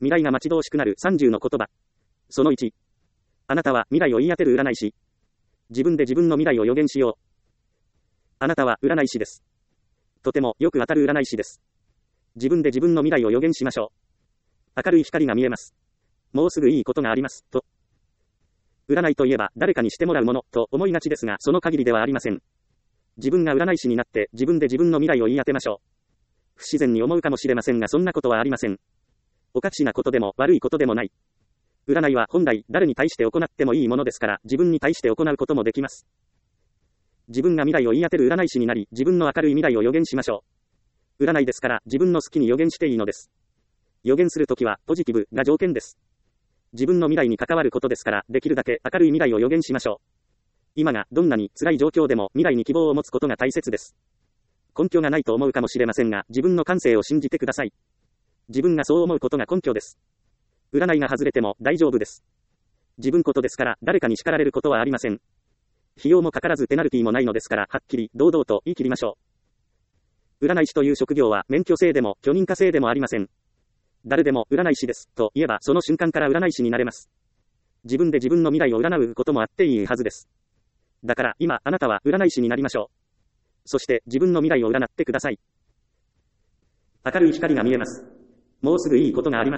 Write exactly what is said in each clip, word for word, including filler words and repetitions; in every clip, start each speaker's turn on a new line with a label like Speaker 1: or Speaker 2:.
Speaker 1: 未来が待ち遠しくなるさんじゅうの言葉。そのいち。あなたは未来を言い当てる占い師。自分で自分の未来を予言しよう。あなたは占い師です。とてもよく当たる占い師です。自分で自分の未来を予言しましょう。明るい光が見えます。もうすぐいいことがあります、と。占いといえば誰かにしてもらうもの、と思いがちですが、その限りではありません。自分が占い師になって自分で自分の未来を言い当てましょう。不自然に思うかもしれませんが、そんなことはありません。おかしなことでも悪いことでもない。占いは本来誰に対して行ってもいいものですから、自分に対して行うこともできます。自分が未来を言い当てる占い師になり、自分の明るい未来を予言しましょう。占いですから自分の好きに予言していいのです。予言するときはポジティブが条件です。自分の未来に関わることですから、できるだけ明るい未来を予言しましょう。今がどんなに辛い状況でも未来に希望を持つことが大切です。根拠がないと思うかもしれませんが、自分の感性を信じてください。自分がそう思うことが根拠です。占いが外れても大丈夫です。自分ことですから誰かに叱られることはありません。費用もかからずペナルティもないのですから、はっきり堂々と言い切りましょう。占い師という職業は免許制でも許認可制でもありません。誰でも占い師ですと言えばその瞬間から占い師になれます。自分で自分の未来を占うこともあっていいはずです。だから今あなたは占い師になりましょう。そして自分の未来を占ってください。明るい光が見えます。もうすぐいいことがあります。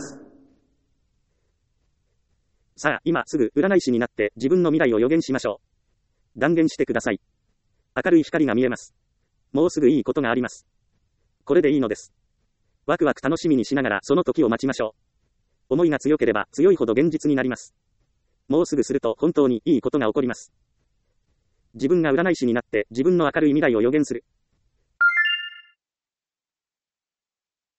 Speaker 1: さあ今すぐ占い師になって自分の未来を予言しましょう。断言してください。明るい光が見えます。もうすぐいいことがあります。これでいいのです。ワクワク楽しみにしながらその時を待ちましょう。思いが強ければ強いほど現実になります。もうすぐすると本当にいいことが起こります。自分が占い師になって自分の明るい未来を予言する。